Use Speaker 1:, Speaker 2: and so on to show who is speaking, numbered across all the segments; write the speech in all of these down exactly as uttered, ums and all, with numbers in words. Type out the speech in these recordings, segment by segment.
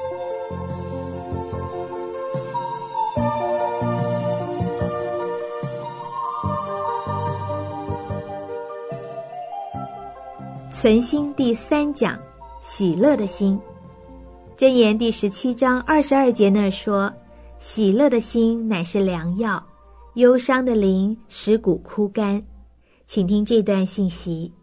Speaker 1: 存心第三讲，喜乐的心。箴言第十七章二十二节那儿说，喜乐的心乃是良药，忧伤的灵使骨枯干。请听这段信息。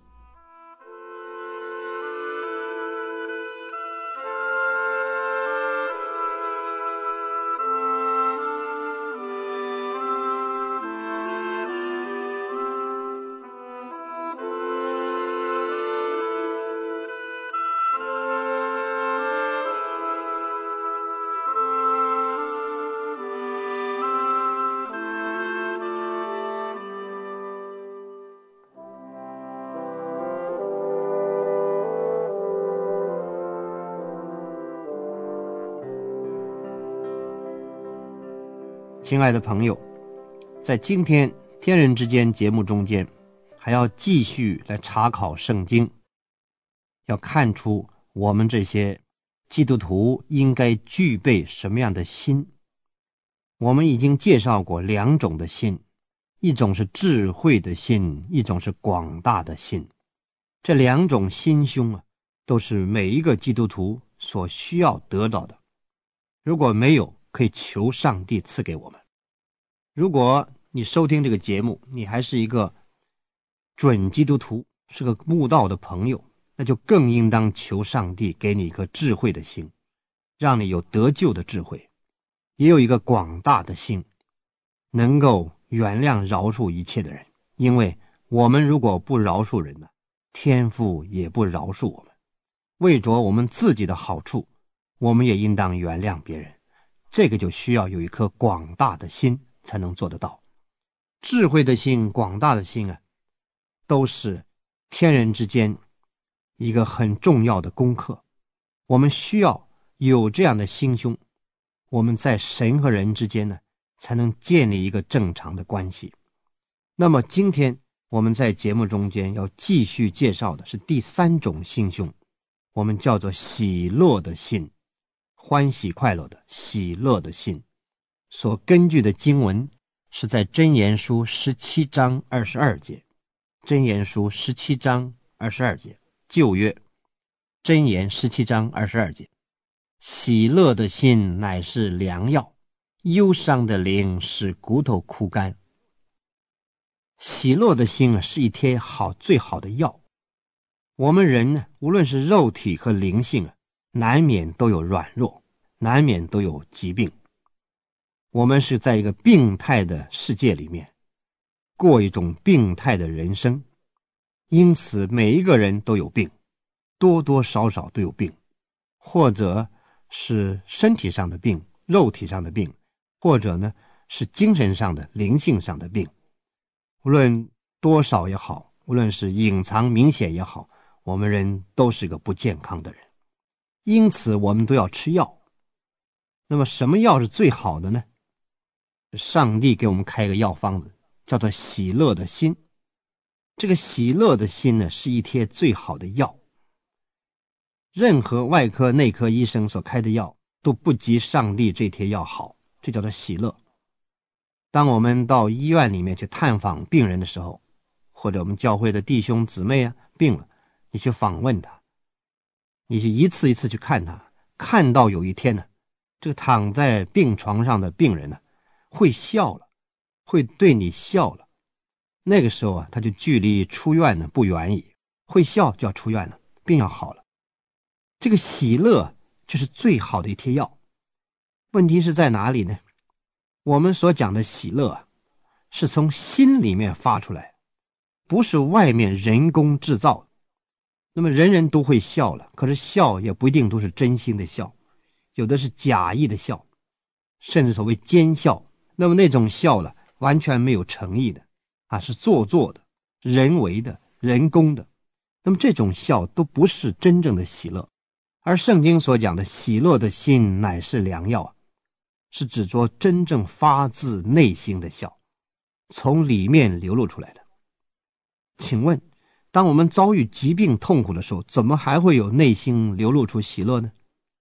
Speaker 2: 亲爱的朋友，在今天天人之间节目中间，还要继续来查考圣经，要看出我们这些基督徒应该具备什么样的心。我们已经介绍过两种的心，一种是智慧的心，一种是广大的心。这两种心胸啊，都是每一个基督徒所需要得到的。如果没有，可以求上帝赐给我们。如果你收听这个节目，你还是一个准基督徒，是个慕道的朋友，那就更应当求上帝给你一颗智慧的心，让你有得救的智慧，也有一个广大的心，能够原谅饶恕一切的人。因为我们如果不饶恕人呢，天父也不饶恕我们。为着我们自己的好处，我们也应当原谅别人。这个就需要有一颗广大的心才能做得到。智慧的心，广大的心啊，都是天人之间一个很重要的功课。我们需要有这样的心胸，我们在神和人之间呢，才能建立一个正常的关系。那么今天我们在节目中间要继续介绍的是第三种心胸，我们叫做喜乐的心，欢喜快乐的喜乐的心。所根据的经文是在箴言书十七章二十二节。箴言书十七章二十二节，旧约箴言十七章二十二节，喜乐的心乃是良药，忧伤的灵使骨头枯干。喜乐的心啊，是一贴好最好的药。我们人呢，无论是肉体和灵性啊，难免都有软弱，难免都有疾病。我们是在一个病态的世界里面过一种病态的人生，因此每一个人都有病，多多少少都有病，或者是身体上的病，肉体上的病，或者呢是精神上的灵性上的病。无论多少也好，无论是隐藏明显也好，我们人都是个不健康的人，因此我们都要吃药。那么什么药是最好的呢？上帝给我们开个药方子，叫做喜乐的心。这个喜乐的心呢，是一贴最好的药。任何外科内科医生所开的药都不及上帝这贴药好，这叫做喜乐。当我们到医院里面去探访病人的时候，或者我们教会的弟兄姊妹啊病了，你去访问他，你去一次一次去看他，看到有一天呢，这个躺在病床上的病人呢会笑了，会对你笑了，那个时候啊，他就距离出院呢不远矣。会笑就要出院了，病要好了。这个喜乐就是最好的一贴药。问题是在哪里呢？我们所讲的喜乐啊，是从心里面发出来，不是外面人工制造的。那么人人都会笑了，可是笑也不一定都是真心的笑，有的是假意的笑，甚至所谓奸笑。那么那种笑了，完全没有诚意的啊，是做作的、人为的、人工的。那么这种笑都不是真正的喜乐。而圣经所讲的喜乐的心乃是良药啊，是指着真正发自内心的笑，从里面流露出来的。请问，当我们遭遇疾病痛苦的时候，怎么还会有内心流露出喜乐呢？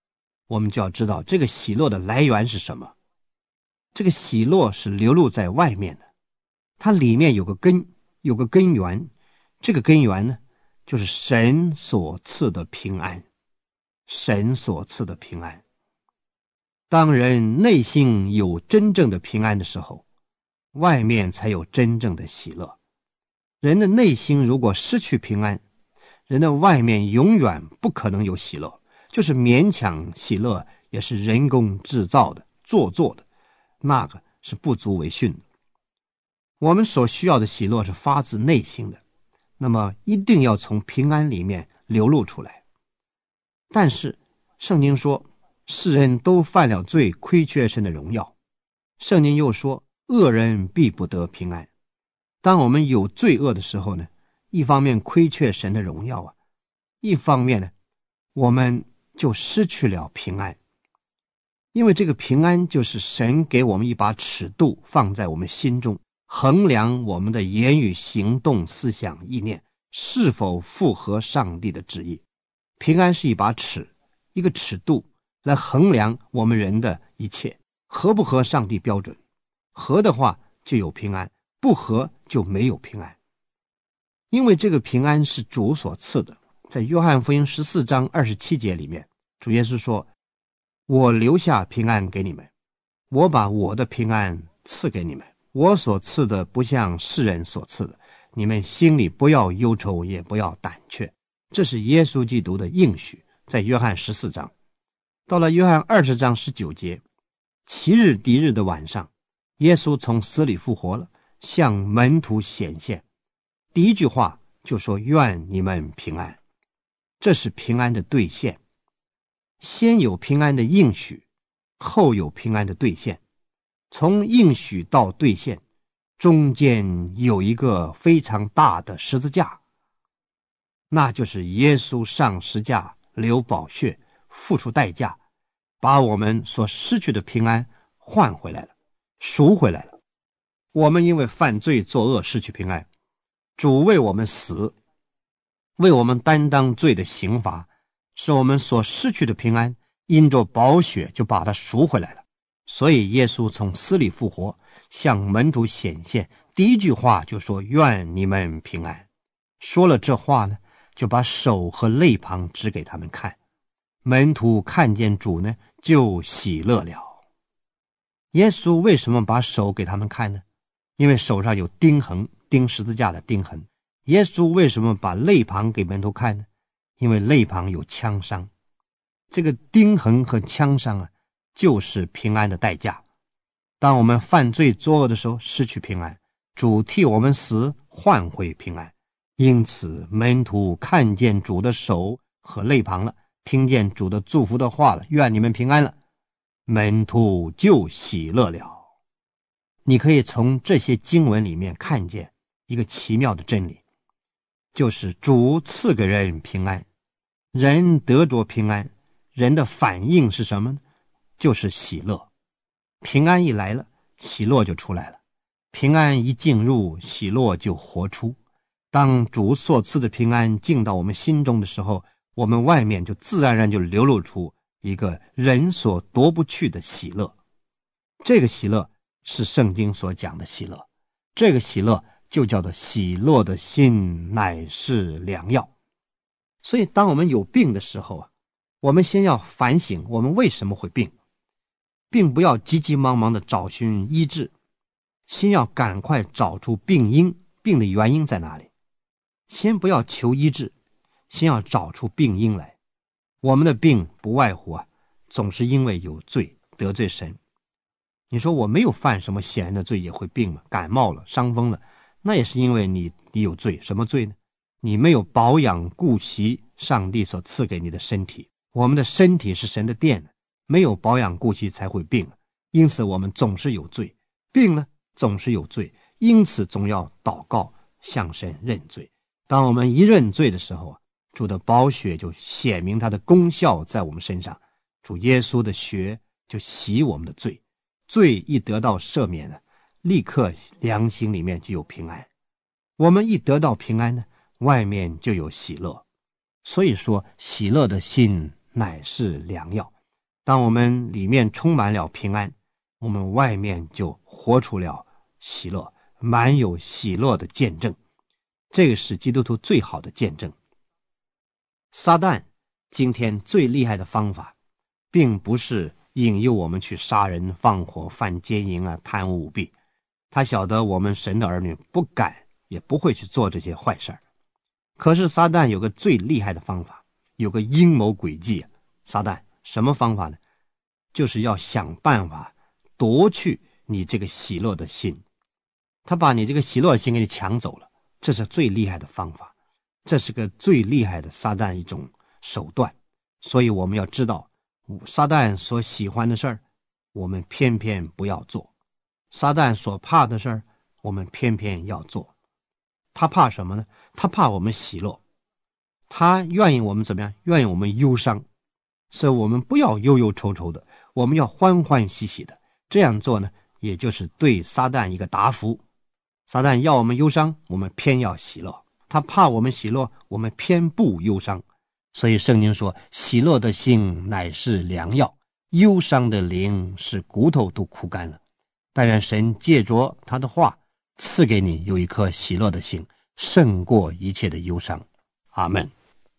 Speaker 2: 我们就要知道这个喜乐的来源是什么。这个喜乐是流露在外面的，它里面有个根，有个根源。这个根源呢，就是神所赐的平安。神所赐的平安。当人内心有真正的平安的时候，外面才有真正的喜乐。人的内心如果失去平安，人的外面永远不可能有喜乐，就是勉强喜乐也是人工制造的、做作的，那个是不足为训的。我们所需要的喜乐是发自内心的，那么一定要从平安里面流露出来。但是圣经说世人都犯了罪，亏缺神的荣耀。圣经又说恶人必不得平安。当我们有罪恶的时候呢，一方面亏缺神的荣耀啊，一方面呢，我们就失去了平安。因为这个平安就是神给我们一把尺度放在我们心中，衡量我们的言语、行动、思想、意念是否符合上帝的旨意。平安是一把尺，一个尺度来衡量我们人的一切合不合上帝标准。合的话就有平安，不合就没有平安。因为这个平安是主所赐的。在约翰福音十四章二十七节里面，主耶稣说，我留下平安给你们，我把我的平安赐给你们，我所赐的不像世人所赐的，你们心里不要忧愁，也不要胆怯。这是耶稣基督的应许，在约翰十四章。到了约翰二十章十九节，七日敌日的晚上，耶稣从死里复活了，向门徒显现。第一句话就说愿你们平安。这是平安的兑现。先有平安的应许，后有平安的兑现。从应许到兑现，中间有一个非常大的十字架，那就是耶稣上十架流宝血，付出代价，把我们所失去的平安换回来了，赎回来了。我们因为犯罪作恶失去平安，主为我们死，为我们担当罪的刑罚，使我们所失去的平安因着宝血就把它赎回来了。所以耶稣从死里复活，向门徒显现，第一句话就说愿你们平安。说了这话呢，就把手和肋旁指给他们看。门徒看见主呢，就喜乐了。耶稣为什么把手给他们看呢？因为手上有钉痕，钉十字架的钉痕。耶稣为什么把肋旁给门徒看呢？因为肋旁有枪伤。这个钉痕和枪伤啊，就是平安的代价。当我们犯罪作恶的时候失去平安，主替我们死，换回平安。因此门徒看见主的手和肋旁了，听见主的祝福的话了，愿你们平安了，门徒就喜乐了。你可以从这些经文里面看见一个奇妙的真理，就是主赐给人平安，人得着平安，人的反应是什么呢？就是喜乐。平安一来了，喜乐就出来了。平安一进入，喜乐就活出。当主所赐的平安进到我们心中的时候，我们外面就自然而然就流露出一个人所夺不去的喜乐。这个喜乐是圣经所讲的喜乐，这个喜乐就叫做喜乐的心乃是良药。所以当我们有病的时候啊，我们先要反省我们为什么会病，并不要急急忙忙的找寻医治，先要赶快找出病因，病的原因在哪里。先不要求医治，先要找出病因来。我们的病不外乎啊，总是因为有罪得罪神。你说我没有犯什么显然的罪也会病吗？感冒了，伤风了，那也是因为你你有罪。什么罪呢？你没有保养顾惜上帝所赐给你的身体。我们的身体是神的殿，没有保养顾惜才会病。因此我们总是有罪，病了总是有罪，因此总要祷告向神认罪。当我们一认罪的时候啊，主的宝血就显明它的功效在我们身上，主耶稣的血就洗我们的罪，罪一得到赦免了，立刻良心里面就有平安。我们一得到平安呢，外面就有喜乐。所以说喜乐的心乃是良药。 当我们里面充满了平安，我们外面就活出了喜乐，满有喜乐的见证。这个是基督徒最好的见证。撒旦今天最厉害的方法，并不是引诱我们去杀人放火犯奸淫啊，贪污舞弊。他晓得我们神的儿女不敢也不会去做这些坏事儿。可是撒旦有个最厉害的方法，有个阴谋诡计。撒旦什么方法呢？就是要想办法夺去你这个喜乐的心。他把你这个喜乐的心给你抢走了，这是最厉害的方法，这是个最厉害的撒旦一种手段。所以我们要知道，撒旦所喜欢的事儿，我们偏偏不要做；撒旦所怕的事儿，我们偏偏要做。他怕什么呢？他怕我们喜乐，他愿意我们怎么样？愿意我们忧伤，所以我们不要忧忧愁愁的，我们要欢欢喜喜的。这样做呢，也就是对撒旦一个答复。撒旦要我们忧伤，我们偏要喜乐；他怕我们喜乐，我们偏不忧伤。所以圣经说，喜乐的心乃是良药，忧伤的灵使骨头都枯干了。但愿神借着他的话赐给你有一颗喜乐的心，胜过一切的忧伤。阿们。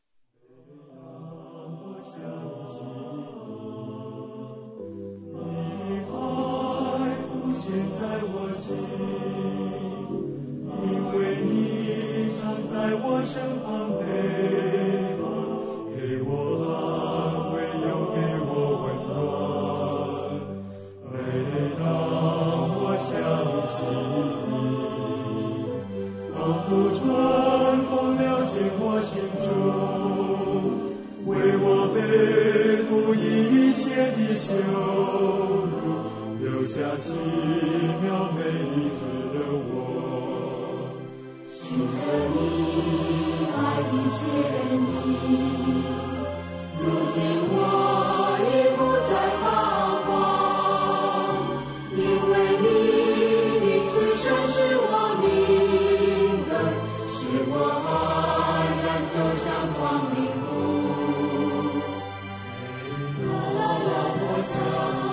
Speaker 3: 羞辱，留下奇妙美丽滋润我。
Speaker 4: 寻着你爱的牵引，如今我已不再彷徨，因为你的此生是我明灯，使我安然走向光明路。啦啦啦，我想